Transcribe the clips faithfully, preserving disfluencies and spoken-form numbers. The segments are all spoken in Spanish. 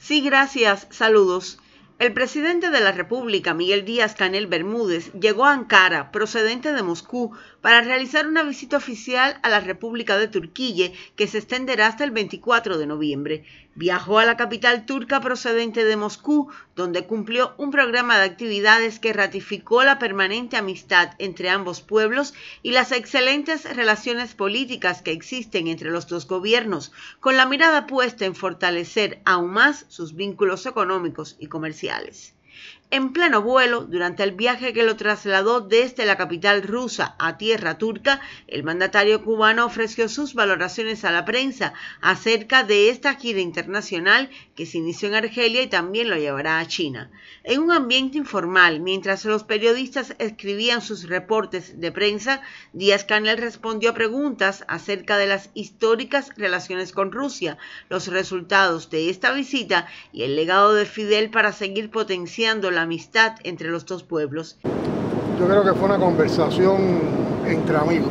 Sí, gracias. Saludos. El presidente de la República, Miguel Díaz-Canel Bermúdez, llegó a Ankara, procedente de Moscú, para realizar una visita oficial a la República de Turquía, que se extenderá hasta el veinticuatro de noviembre. Viajó a la capital turca procedente de Moscú, donde cumplió un programa de actividades que ratificó la permanente amistad entre ambos pueblos y las excelentes relaciones políticas que existen entre los dos gobiernos, con la mirada puesta en fortalecer aún más sus vínculos económicos y comerciales. En pleno vuelo, durante el viaje que lo trasladó desde la capital rusa a tierra turca, el mandatario cubano ofreció sus valoraciones a la prensa acerca de esta gira internacional que se inició en Argelia y también lo llevará a China. En un ambiente informal, mientras los periodistas escribían sus reportes de prensa, Díaz-Canel respondió a preguntas acerca de las históricas relaciones con Rusia, los resultados de esta visita y el legado de Fidel para seguir potenciando la amistad entre los dos pueblos. Yo creo que fue una conversación entre amigos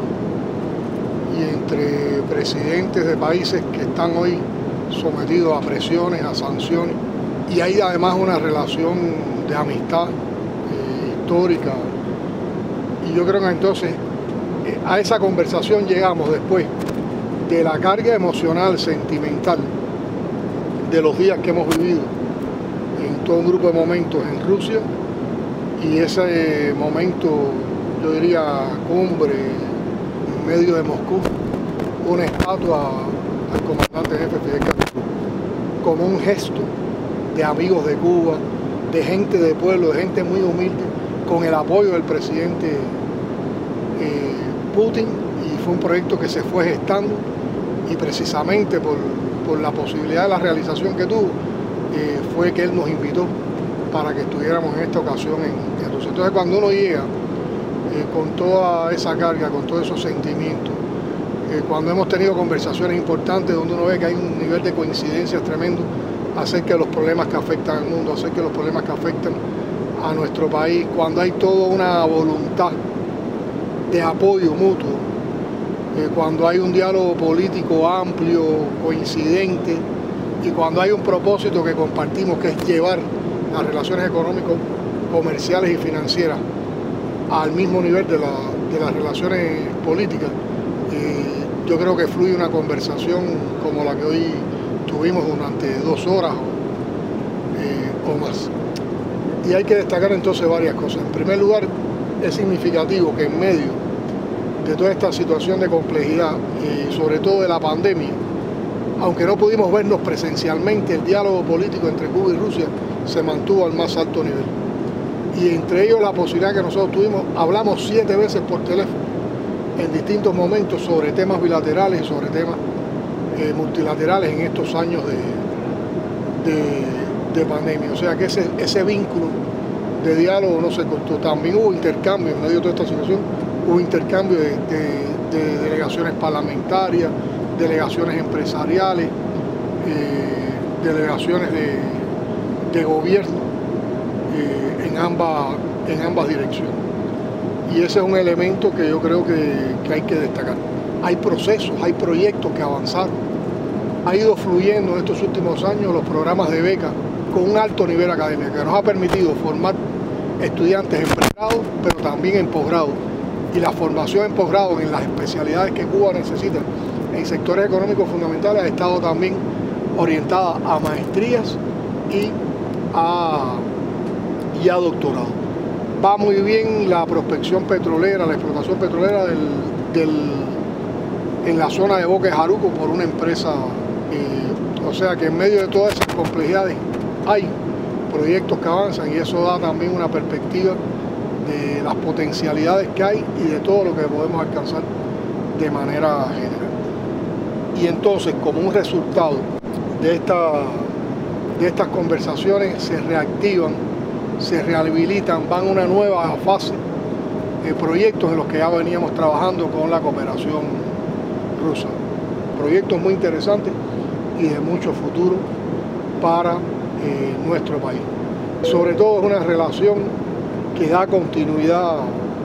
y entre presidentes de países que están hoy sometidos a presiones, a sanciones, y hay además una relación de amistad eh, histórica. Y yo creo que entonces eh, a esa conversación llegamos después de la carga emocional, sentimental de los días que hemos vivido en todo un grupo de momentos en Rusia, y ese momento, yo diría, cumbre en medio de Moscú, una estatua al comandante jefe Fidel Castro, como un gesto de amigos de Cuba, de gente de pueblo, de gente muy humilde, con el apoyo del presidente eh, Putin, y fue un proyecto que se fue gestando, y precisamente por, por la posibilidad de la realización que tuvo, eh, fue que él nos invitó para que estuviéramos en esta ocasión en, en Rusia. Entonces, cuando uno llega eh, con toda esa carga, con todos esos sentimientos, eh, cuando hemos tenido conversaciones importantes donde uno ve que hay un nivel de coincidencias tremendo acerca de los problemas que afectan al mundo, acerca de los problemas que afectan a nuestro país, cuando hay toda una voluntad de apoyo mutuo, eh, cuando hay un diálogo político amplio, coincidente, y cuando hay un propósito que compartimos, que es llevar las relaciones económicas, comerciales y financieras al mismo nivel de, la, de las relaciones políticas, eh, yo creo que fluye una conversación como la que hoy tuvimos durante dos horas o, eh, o más. Y hay que destacar entonces varias cosas. En primer lugar, es significativo que en medio de toda esta situación de complejidad y sobre todo de la pandemia, aunque no pudimos vernos presencialmente, el diálogo político entre Cuba y Rusia se mantuvo al más alto nivel. Y entre ellos la posibilidad que nosotros tuvimos, hablamos siete veces por teléfono en distintos momentos sobre temas bilaterales y sobre temas eh, multilaterales en estos años de, de, de pandemia. O sea que ese, ese vínculo de diálogo no se cortó. También hubo intercambio en medio de toda esta situación, hubo intercambio de, de, de delegaciones parlamentarias, delegaciones empresariales, eh, delegaciones de, de gobierno eh, en, ambas, en ambas direcciones. Y ese es un elemento que yo creo que, que hay que destacar. Hay procesos, hay proyectos que avanzaron. Ha ido fluyendo en estos últimos años los programas de beca con un alto nivel académico, que nos ha permitido formar estudiantes en pregrado, pero también en posgrado. Y la formación en posgrado en las especialidades que Cuba necesita en sectores económicos fundamentales ha estado también orientada a maestrías y a, y a doctorado. Va muy bien la prospección petrolera, la explotación petrolera del, del, en la zona de Boca de Jaruco por una empresa, eh, o sea que en medio de todas esas complejidades hay proyectos que avanzan, y eso da también una perspectiva de las potencialidades que hay y de todo lo que podemos alcanzar de manera general. Y entonces, como un resultado de, esta, de estas conversaciones, se reactivan, se rehabilitan, van a una nueva fase de proyectos en los que ya veníamos trabajando con la cooperación rusa. Proyectos muy interesantes y de mucho futuro para eh, nuestro país. Sobre todo es una relación que da continuidad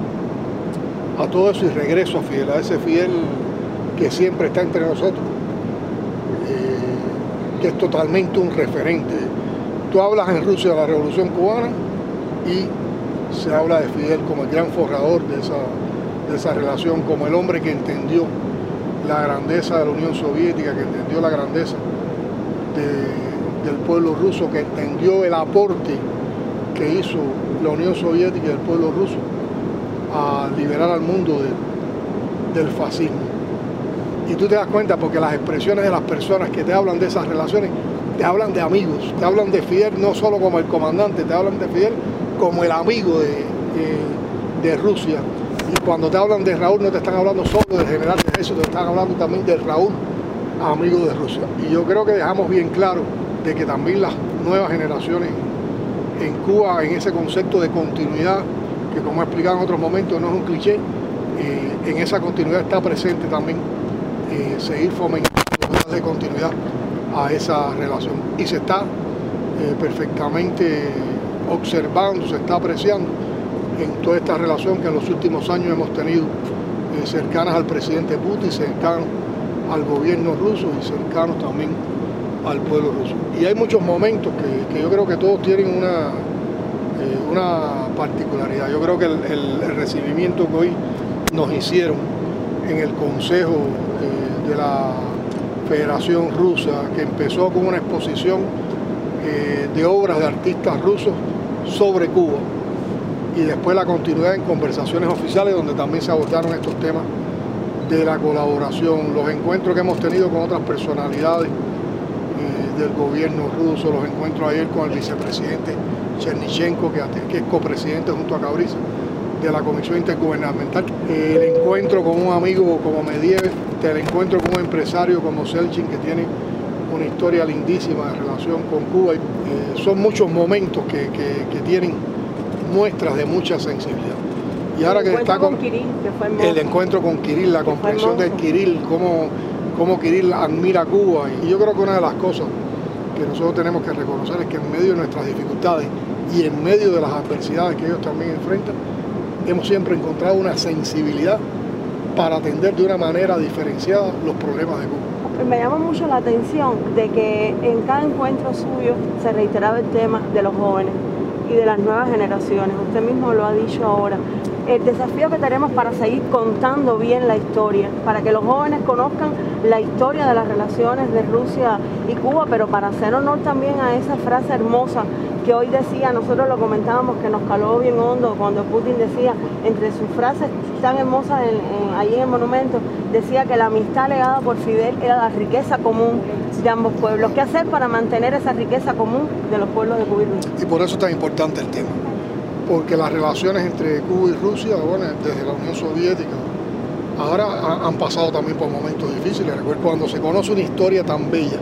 a todo eso y regreso a Fidel, a ese Fidel que siempre está entre nosotros, eh, que es totalmente un referente. Tú hablas en Rusia de la Revolución Cubana y se habla de Fidel como el gran forjador de esa, de esa relación, como el hombre que entendió la grandeza de la Unión Soviética, que entendió la grandeza de, del pueblo ruso, que entendió el aporte que hizo la Unión Soviética y el pueblo ruso a liberar al mundo de, del fascismo. Y tú te das cuenta porque las expresiones de las personas que te hablan de esas relaciones, te hablan de amigos, te hablan de Fidel no solo como el comandante, te hablan de Fidel como el amigo de, de, de Rusia. Y cuando te hablan de Raúl no te están hablando solo del general de ejército, te están hablando también de Raúl, amigo de Rusia. Y yo creo que dejamos bien claro de que también las nuevas generaciones en Cuba, en ese concepto de continuidad, que como he explicado en otros momentos no es un cliché, eh, en esa continuidad está presente también eh, seguir fomentando de continuidad a esa relación. Y se está eh, perfectamente observando, se está apreciando en toda esta relación que en los últimos años hemos tenido eh, cercanas al presidente Putin, cercanos al gobierno ruso y cercanos también al pueblo ruso. Y hay muchos momentos que, que yo creo que todos tienen una, eh, una particularidad. Yo creo que el, el, el recibimiento que hoy nos hicieron en el Consejo eh, de la Federación Rusa, que empezó con una exposición eh, de obras de artistas rusos sobre Cuba, y después la continuidad en conversaciones oficiales donde también se abordaron estos temas de la colaboración, los encuentros que hemos tenido con otras personalidades eh, del gobierno ruso, los encuentros ayer con el vicepresidente Chernichenko, que, que es copresidente junto a Cabriza de la Comisión Intergubernamental, eh, el encuentro con un amigo como Medvedev, el encuentro con un empresario como Selchin, que tiene una historia lindísima de relación con Cuba. Eh, son muchos momentos que, que, que tienen muestras de mucha sensibilidad. Y ahora que está con, con Kirill, que fue hermoso. El encuentro con Kirill, la comprensión de Kirill, cómo, cómo Kirill admira Cuba. Y yo creo que una de las cosas que nosotros tenemos que reconocer es que en medio de nuestras dificultades y en medio de las adversidades que ellos también enfrentan, hemos siempre encontrado una sensibilidad para atender de una manera diferenciada los problemas de Cuba. Me llama mucho la atención de que en cada encuentro suyo se reiteraba el tema de los jóvenes y de las nuevas generaciones. Usted mismo lo ha dicho ahora. El desafío que tenemos para seguir contando bien la historia, para que los jóvenes conozcan la historia de las relaciones de Rusia y Cuba, pero para hacer honor también a esa frase hermosa que hoy decía, nosotros lo comentábamos, que nos caló bien hondo cuando Putin decía, entre sus frases tan hermosas en, en, allí en el monumento, decía que la amistad legada por Fidel era la riqueza común de ambos pueblos. ¿Qué hacer para mantener esa riqueza común de los pueblos de Cuba y Rusia? Y por eso es tan importante el tema, porque las relaciones entre Cuba y Rusia, bueno, desde la Unión Soviética, ahora han pasado también por momentos difíciles. Recuerdo cuando se conoce una historia tan bella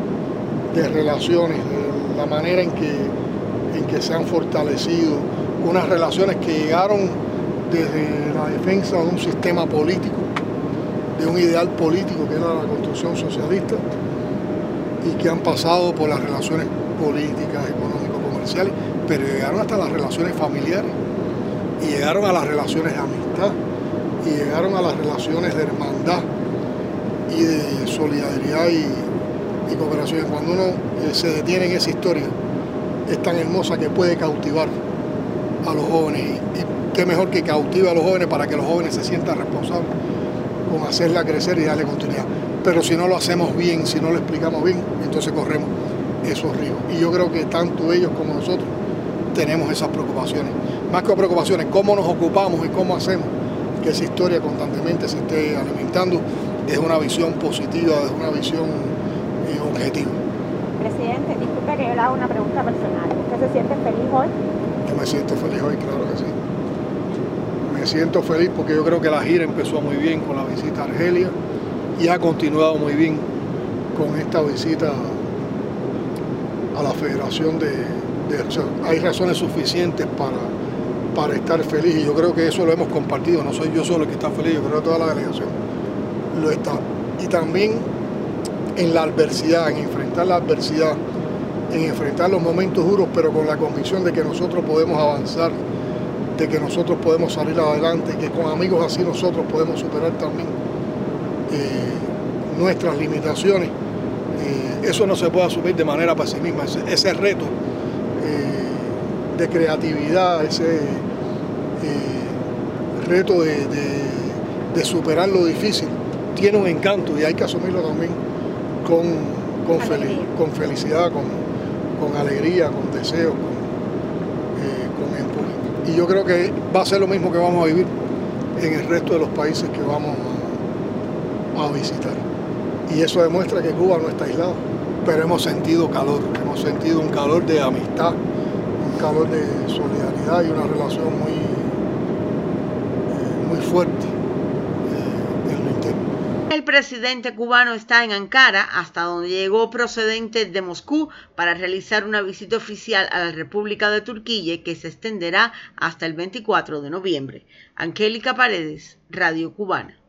de relaciones, de la manera en que, en que se han fortalecido, unas relaciones que llegaron desde la defensa de un sistema político, de un ideal político que era la construcción socialista, y que han pasado por las relaciones políticas, económico-comerciales, pero llegaron hasta las relaciones familiares, y llegaron a las relaciones de amistad, y llegaron a las relaciones de hermandad y de solidaridad y, y cooperación. Cuando uno eh, se detiene en esa historia, es tan hermosa que puede cautivar a los jóvenes, y, y qué mejor que cautive a los jóvenes para que los jóvenes se sientan responsables con hacerla crecer y darle continuidad. Pero si no lo hacemos bien, si no lo explicamos bien, entonces corremos esos riesgos. Y yo creo que tanto ellos como nosotros tenemos esas preocupaciones. Más que preocupaciones, cómo nos ocupamos y cómo hacemos que esa historia constantemente se esté alimentando desde una visión positiva, desde una visión eh, objetiva. Presidente, disculpe que yo le haga una pregunta personal. ¿Usted se siente feliz hoy? Yo me siento feliz hoy, claro que sí. Me siento feliz porque yo creo que la gira empezó muy bien con la visita a Argelia y ha continuado muy bien con esta visita a la Federación de... de o sea, hay razones suficientes para, para estar feliz, y yo creo que eso lo hemos compartido. No soy yo solo el que está feliz, yo creo que toda la delegación lo está. Y también en la adversidad, en enfrentar la adversidad, en enfrentar los momentos duros, pero con la convicción de que nosotros podemos avanzar, de que nosotros podemos salir adelante, que con amigos así nosotros podemos superar también eh, nuestras limitaciones. Eh, eso no se puede asumir de manera pesimista. Ese, ese reto eh, de creatividad, ese eh, reto de, de, de superar lo difícil, tiene un encanto y hay que asumirlo también con, con, fel con felicidad, con, con alegría, con deseo, con, eh, con empuje. Y yo creo que va a ser lo mismo que vamos a vivir en el resto de los países que vamos a, a visitar. Y eso demuestra que Cuba no está aislada, pero hemos sentido calor, hemos sentido un calor de amistad, un calor de solidaridad y una relación muy, eh, muy fuerte eh, en lo interno. El presidente cubano está en Ankara, hasta donde llegó procedente de Moscú para realizar una visita oficial a la República de Turquía que se extenderá hasta el veinticuatro de noviembre. Angélica Paredes, Radio Cubana.